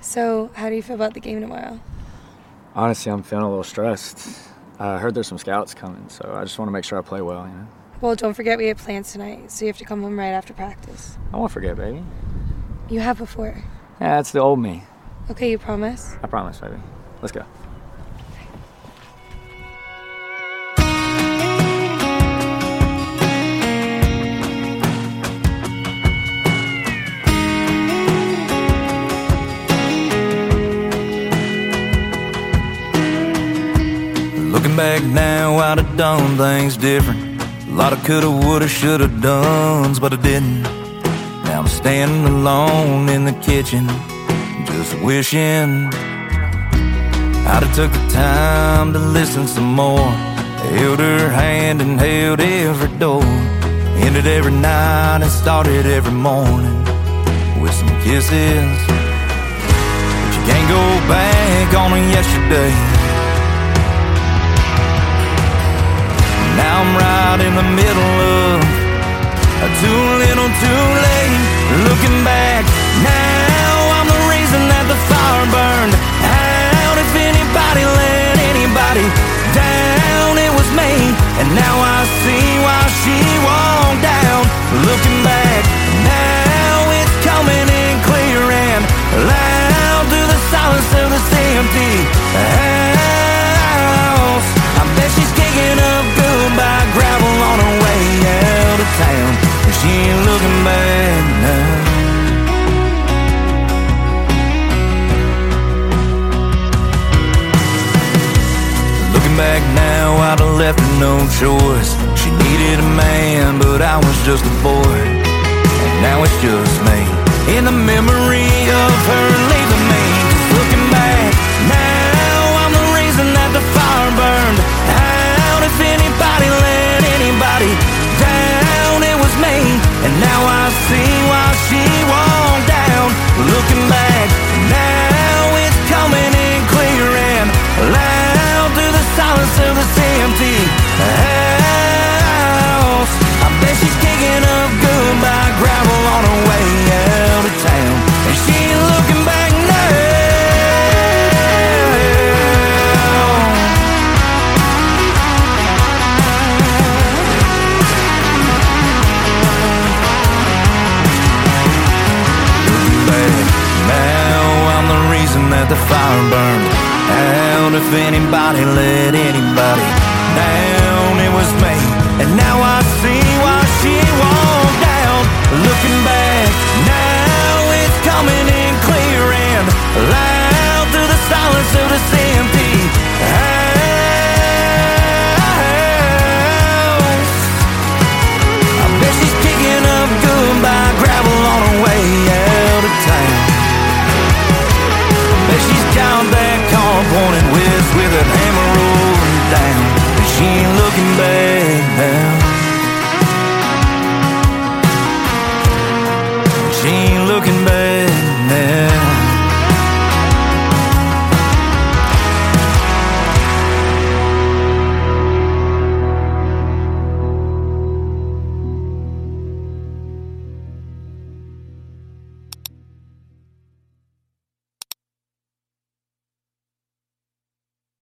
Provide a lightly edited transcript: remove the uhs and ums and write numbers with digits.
So, how do you feel about the game tomorrow? Honestly, I'm feeling a little stressed. I heard there's some scouts coming, so I just want to make sure I play well, Well, don't forget we have plans tonight, so you have to come home right after practice. I won't forget, baby. You have before. Yeah, that's the old me. Okay, you promise? I promise, baby. Let's go. Looking back now, I'd have done things different. A lot of coulda, woulda, shoulda dones, but I didn't. Now I'm standing alone in the kitchen, just wishing I'd have took the time to listen some more. Held her hand and held every door. Ended every night and started every morning with some kisses. But you can't go back on yesterday. Now I'm right in the middle of too little, too late. Looking back, now I'm the reason that the fire burned out. If anybody let anybody down, it was me. And now I see why she walked down. Looking back, now it's coming in clear and loud through the silence of this empty house. I bet she's kicking up goodbye gravel on her way out of town. She ain't looking back now. Looking back now, I'd have left her no choice. She needed a man, but I was just a boy. And now it's just me, in the memory of her leaving me. Just looking back now, I'm the reason that the fire burned out. If anybody let anybody down, it was me. And now I see why she walked down. Looking back, now it's coming in clear and loud through the silence of this empty house. I bet she's kicking up goodbye gravel on her way out of town. And she ain't looking back now. That the fire burned out. If anybody let anybody down, it was me. And now I see why she walked down. Looking back